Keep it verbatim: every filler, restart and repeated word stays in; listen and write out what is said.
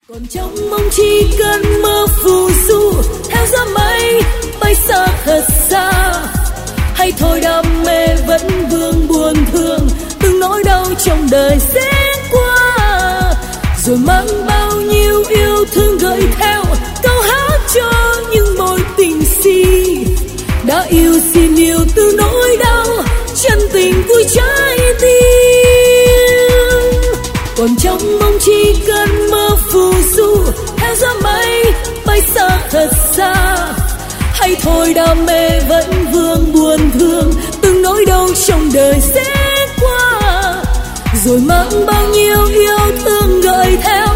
Còn trong mong chỉ cần mơ phù du theo gió mây bay xa thật xa, hay thôi đam mê vẫn vương buồn thương từng nỗi đau trong đời sẽ qua, rồi mang bao nhiêu yêu thương gợi theo câu hát cho những mối tình si đã yêu xin yêu từ nỗi đau chân tình vui trái tim. Còn trong mong chỉ cần mơ phù du theo gió mây bay xa thật xa, hay thôi đam mê vẫn vương buồn thương từng nỗi đau trong đời sẽ qua, rồi mang bao nhiêu yêu thương gợi theo